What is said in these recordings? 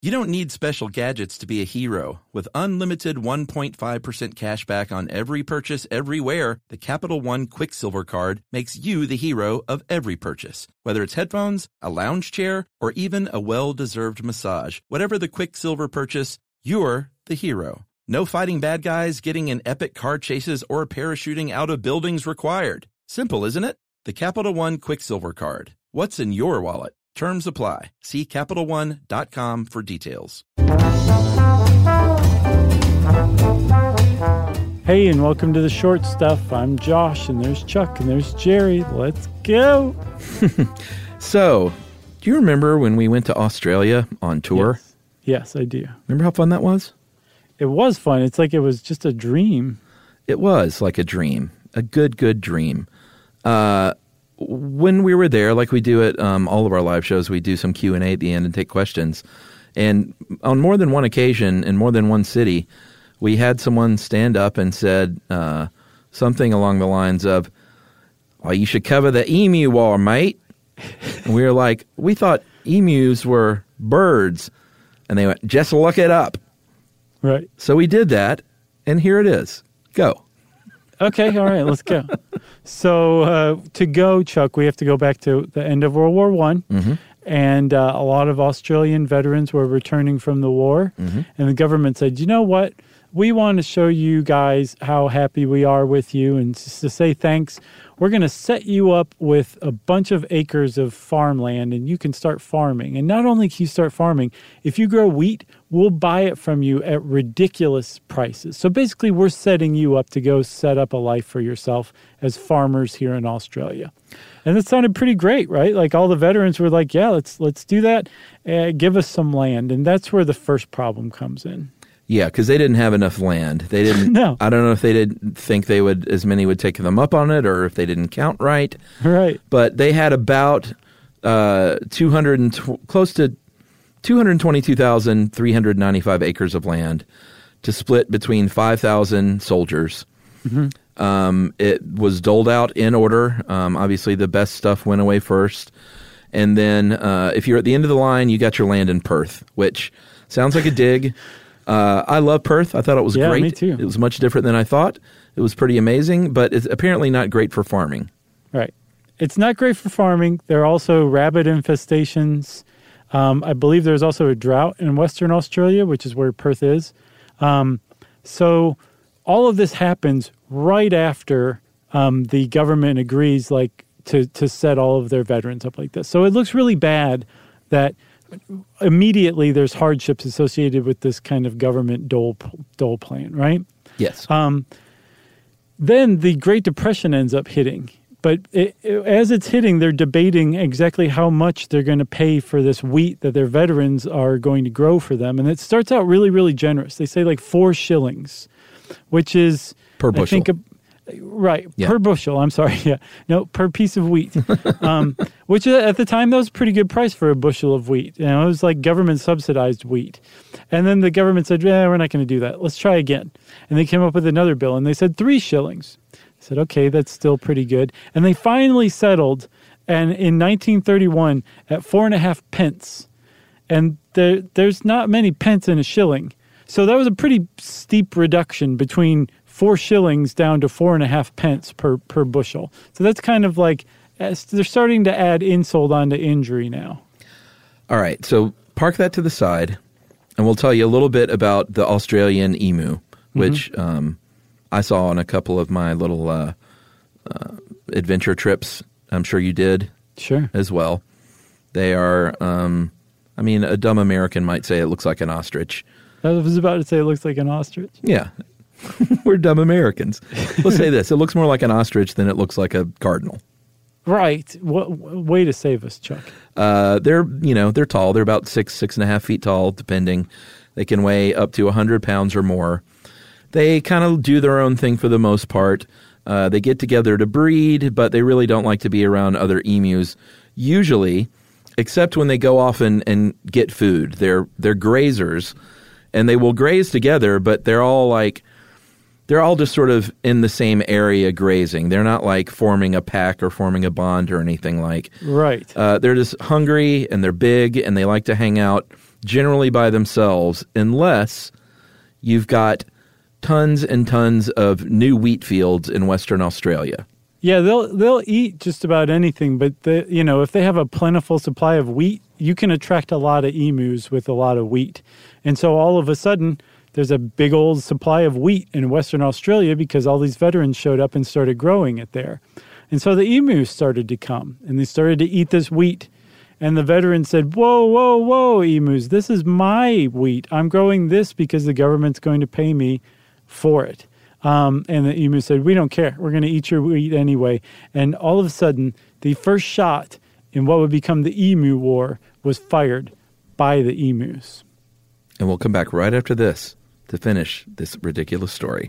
You don't need special gadgets to be a hero. With unlimited 1.5% cash back on every purchase everywhere, the Capital One Quicksilver Card makes you the hero of every purchase. Whether it's headphones, a lounge chair, or even a well-deserved massage, whatever the Quicksilver purchase, you're the hero. No fighting bad guys, getting in epic car chases, or parachuting out of buildings required. Simple, isn't it? The Capital One Quicksilver Card. What's in your wallet? Terms apply. See CapitalOne.com for details. Hey, and welcome to the Short Stuff. I'm Josh, and there's Chuck, and there's Jerry. Let's go. So, do you remember when we went to Australia on tour? Yes, I do. Remember how fun that was? It was fun. It's like it was just a dream. It was like a dream. A good dream. When we were there, like we do at all of our live shows, we do some Q&A at the end and take questions. And on more than one occasion, in more than one city, we had someone stand up and said something along the lines of, "Oh, you should cover the emu war, mate." And we were like, we thought emus were birds. And they went, "Just look it up." Right. So we did that, and here it is. Go. Okay, all right, let's go. So to go, Chuck, we have to go back to the end of World War I. Mm-hmm. And a lot of Australian veterans were returning from the war. Mm-hmm. And the government said, you know what? We want to show you guys how happy we are with you. And just to say thanks, we're going to set you up with a bunch of acres of farmland, and you can start farming. And not only can you start farming, if you grow wheat, we'll buy it from you at ridiculous prices. So basically, we're setting you up to go set up a life for yourself as farmers here in Australia. And it sounded pretty great, right? Like all the veterans were like, yeah, let's do that. Give us some land. And that's where the first problem comes in. Yeah, because they didn't have enough land. They didn't. No. I don't know if they didn't think as many would take them up on it, or if they didn't count right. Right. But they had about close to 222,395 acres of land to split between 5,000 soldiers. Mm-hmm. It was doled out in order. Obviously, the best stuff went away first. And then if you're at the end of the line, you got your land in Perth, which sounds like a dig. I love Perth. I thought it was great. Yeah, me too. It was much different than I thought. It was pretty amazing, but it's apparently not great for farming. Right. It's not great for farming. There are also rabbit infestations. I believe there's also a drought in Western Australia, which is where Perth is. So all of this happens right after the government agrees to set all of their veterans up like this. So it looks really bad that immediately there's hardships associated with this kind of government dole plan, right? Yes. Then the Great Depression ends up hitting. But as it's hitting, they're debating exactly how much they're going to pay for this wheat that their veterans are going to grow for them. And it starts out really, really generous. They say like 4 shillings, which is... Per bushel. I think, right, yeah. Per bushel. I'm sorry. Yeah. No, per piece of wheat, which at the time, that was a pretty good price for a bushel of wheat. You know, it was like government subsidized wheat. And then the government said, we're not going to do that. Let's try again. And they came up with another bill, and they said 3 shillings. I said, okay, that's still pretty good. And they finally settled, and in 1931 at 4.5 pence. And there's not many pence in a shilling. So that was a pretty steep reduction between 4 shillings down to 4.5 pence per bushel. So that's kind of like they're starting to add insult onto injury now. All right, so park that to the side, and we'll tell you a little bit about the Australian emu, which I saw on a couple of my little adventure trips. I'm sure you did. Sure. As well. They are, a dumb American might say it looks like an ostrich. I was about to say it looks like an ostrich. Yeah. We're dumb Americans. Let's say this. It looks more like an ostrich than it looks like a cardinal. Right. Way to save us, Chuck. They're tall. They're about 6.5 feet tall, depending. They can weigh up to 100 pounds or more. They kind of do their own thing for the most part. They get together to breed, but they really don't like to be around other emus, usually, except when they go off and get food. They're grazers, and they will graze together, but they're all just sort of in the same area grazing. They're not like forming a pack or forming a bond or anything like. Right. They're just hungry, and they're big, and they like to hang out generally by themselves unless you've got tons and tons of new wheat fields in Western Australia. Yeah, they'll eat just about anything, but if they have a plentiful supply of wheat, you can attract a lot of emus with a lot of wheat. And so all of a sudden, there's a big old supply of wheat in Western Australia because all these veterans showed up and started growing it there. And so the emus started to come, and they started to eat this wheat. And the veterans said, whoa, whoa, whoa, emus, this is my wheat. I'm growing this because the government's going to pay me for it. And the emu said, we don't care. We're going to eat your wheat anyway. And all of a sudden, the first shot in what would become the Emu War was fired by the emus. And we'll come back right after this to finish this ridiculous story.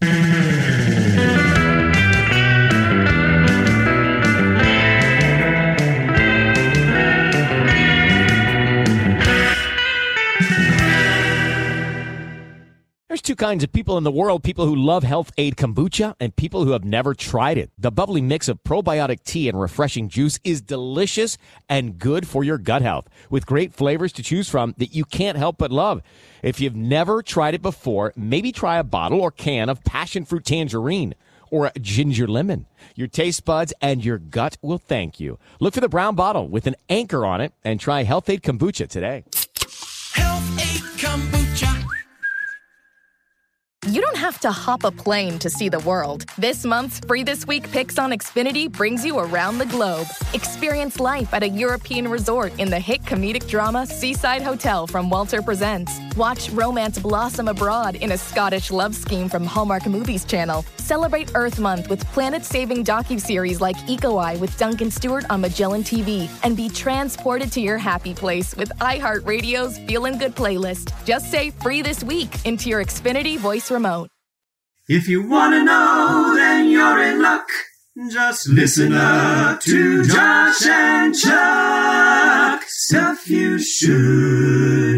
There's two kinds of people in the world, people who love Health Aid Kombucha and people who have never tried it. The bubbly mix of probiotic tea and refreshing juice is delicious and good for your gut health, with great flavors to choose from that you can't help but love. If you've never tried it before, maybe try a bottle or can of passion fruit tangerine or a ginger lemon. Your taste buds and your gut will thank you. Look for the brown bottle with an anchor on it and try Health Aid Kombucha today. Health Aid Kombucha. You don't have to hop a plane to see the world. This month's Free This Week Picks on Xfinity brings you around the globe. Experience life at a European resort in the hit comedic drama Seaside Hotel from Walter Presents. Watch romance blossom abroad in a Scottish love scheme from Hallmark Movies Channel. Celebrate Earth Month with planet-saving docuseries like Eco Eye with Duncan Stewart on Magellan TV. And be transported to your happy place with iHeartRadio's Feelin' Good playlist. Just say Free This Week into your Xfinity voice remote. If you want to know, then you're in luck. Just listen up to Josh and Chuck. Stuff you should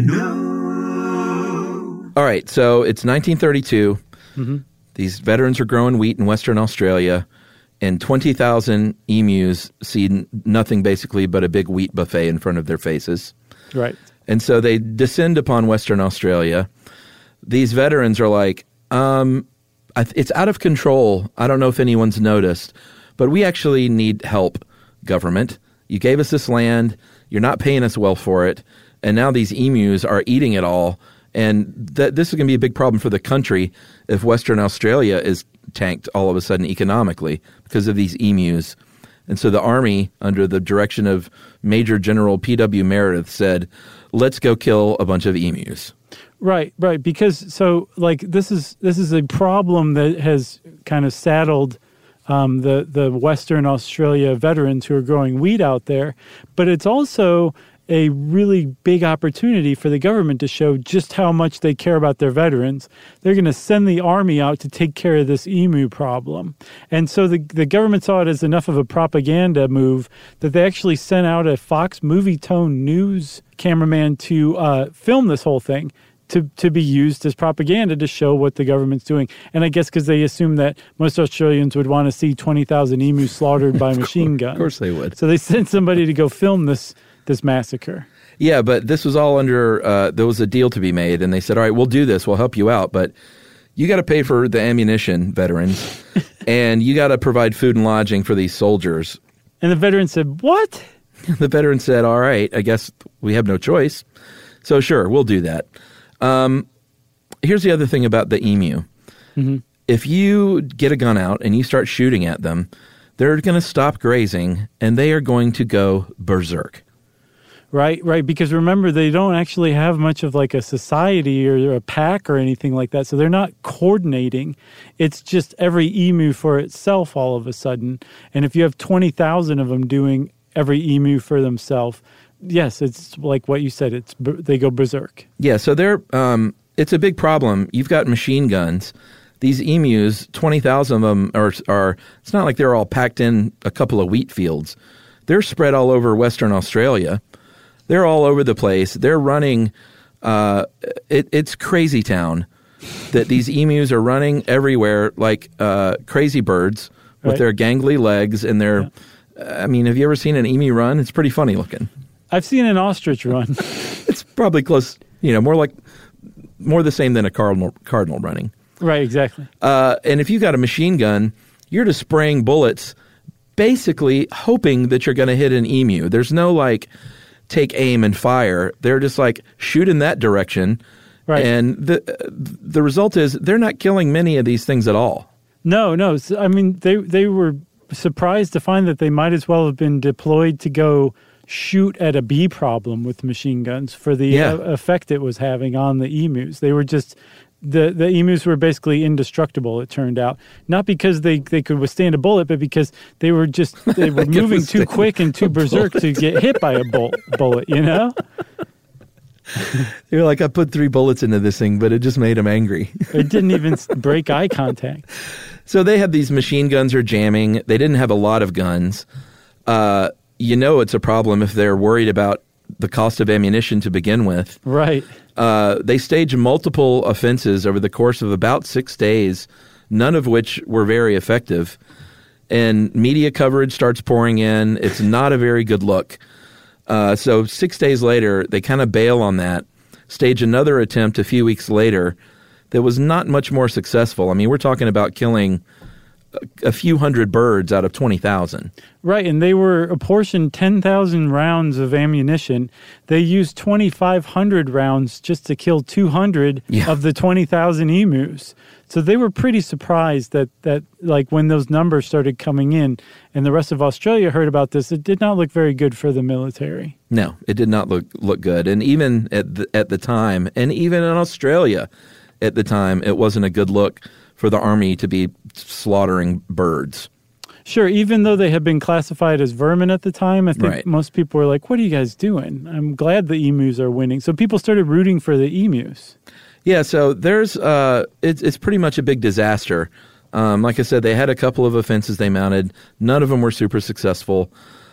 know. All right, so it's 1932. Mm-hmm. These veterans are growing wheat in Western Australia, and 20,000 emus see nothing basically but a big wheat buffet in front of their faces. Right. And so they descend upon Western Australia. These veterans are like, it's out of control. I don't know if anyone's noticed, but we actually need help, government. You gave us this land. You're not paying us well for it. And now these emus are eating it all. And this is going to be a big problem for the country if Western Australia is tanked all of a sudden economically because of these emus. And so the Army, under the direction of Major General P.W. Meredith, said, let's go kill a bunch of emus. Right. Because this is a problem that has kind of saddled the Western Australia veterans who are growing wheat out there, but it's also a really big opportunity for the government to show just how much they care about their veterans. They're going to send the Army out to take care of this emu problem. And so the government saw it as enough of a propaganda move that they actually sent out a Fox Movie Tone News cameraman to film this whole thing to be used as propaganda to show what the government's doing. And I guess because they assume that most Australians would want to see 20,000 emus slaughtered by machine guns. Of course they would. So they sent somebody to go film this massacre. Yeah, but this was all under, there was a deal to be made, and they said, all right, we'll do this, we'll help you out, but you got to pay for the ammunition, veterans, and you got to provide food and lodging for these soldiers. And the veteran said, what? The veteran said, all right, I guess we have no choice. So sure, we'll do that. Here's the other thing about the emu. Mm-hmm. If you get a gun out and you start shooting at them, they're going to stop grazing, and they are going to go berserk. Right. Because remember, they don't actually have much of like a society or a pack or anything like that. So they're not coordinating. It's just every emu for itself all of a sudden. And if you have 20,000 of them doing every emu for themselves, yes, it's like what you said. They go berserk. Yeah. So it's a big problem. You've got machine guns. These emus, 20,000 of them are. It's not like they're all packed in a couple of wheat fields. They're spread all over Western Australia. They're all over the place. They're running. It's crazy town that these emus are running everywhere like crazy birds with their gangly legs and their. Yeah. I mean, have you ever seen an emu run? It's pretty funny looking. I've seen an ostrich run. It's probably close, more the same than a cardinal running. Right, exactly. And if you got a machine gun, you're just spraying bullets, basically hoping that you're going to hit an emu. There's no take aim and fire. They're just shoot in that direction. Right. And the result is they're not killing many of these things at all. No. I mean, they were surprised to find that they might as well have been deployed to go shoot at a bee problem with machine guns for the effect it was having on the emus. They were just the emus were basically indestructible, it turned out. Not because they could withstand a bullet, but because they were moving too quick and too berserk to get hit by a bullet, You're like, I put 3 bullets into this thing, but it just made them angry. It didn't even break eye contact. So they had these machine guns are jamming. They didn't have a lot of guns. It's a problem if they're worried about the cost of ammunition to begin with. Right. They staged multiple offenses over the course of about 6 days, none of which were very effective. And media coverage starts pouring in. It's not a very good look. So 6 days later, they kind of bail on that, stage another attempt a few weeks later that was not much more successful. I mean, we're talking about killing a few hundred birds out of 20,000. Right, and they were apportioned 10,000 rounds of ammunition. They used 2,500 rounds just to kill 200 of the 20,000 emus. So they were pretty surprised that when those numbers started coming in and the rest of Australia heard about this, it did not look very good for the military. No, it did not look good. And even at the time, and even in Australia at the time, it wasn't a good look for the Army to be slaughtering birds. Sure, even though they had been classified as vermin at the time, I think most people were like, what are you guys doing? I'm glad the emus are winning. So people started rooting for the emus. Yeah, so there's it's pretty much a big disaster. Like I said, they had a couple of offenses they mounted. None of them were super successful.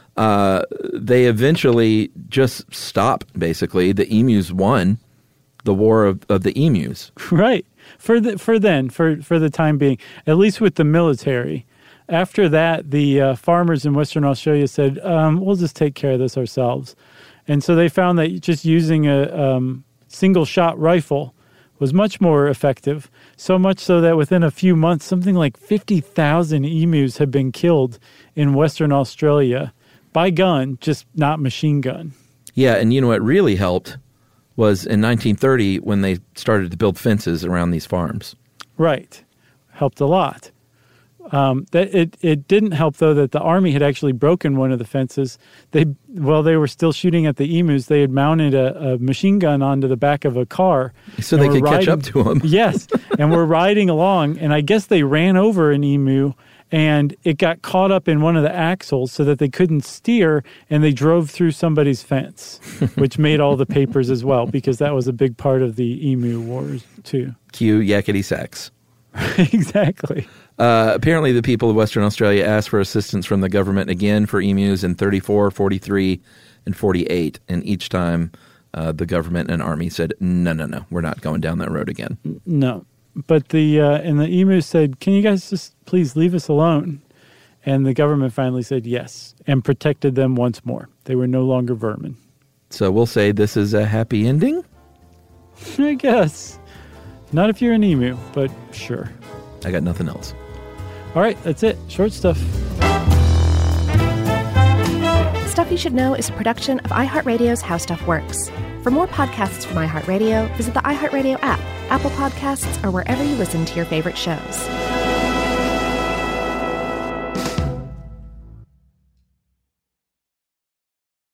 They eventually just stopped, basically. The emus won the war of the emus. Right. For the time being, at least with the military. After that, the farmers in Western Australia said, we'll just take care of this ourselves. And so they found that just using a single-shot rifle was much more effective, so much so that within a few months, something like 50,000 emus had been killed in Western Australia by gun, just not machine gun. Yeah, and what really helped was in 1930 when they started to build fences around these farms. Right. Helped a lot. It didn't help, though, that the Army had actually broken one of the fences. While they were still shooting at the emus, they had mounted a machine gun onto the back of a car. So they could catch up to them. Yes, and we're riding along, and I guess they ran over an emu, and it got caught up in one of the axles so that they couldn't steer, and they drove through somebody's fence, which made all the papers as well, because that was a big part of the emu wars, too. Cue yakety sax. Exactly. Apparently, the people of Western Australia asked for assistance from the government again for emus in 34, 43, and 48. And each time, the government and army said, no, we're not going down that road again. No. But the emus said, can you guys just please leave us alone? And the government finally said yes and protected them once more. They were no longer vermin. So we'll say this is a happy ending? I guess. Not if you're an emu, but sure. I got nothing else. All right, that's it. Short stuff. Stuff You Should Know is a production of iHeartRadio's How Stuff Works. For more podcasts from iHeartRadio, visit the iHeartRadio app, Apple Podcasts, or wherever you listen to your favorite shows.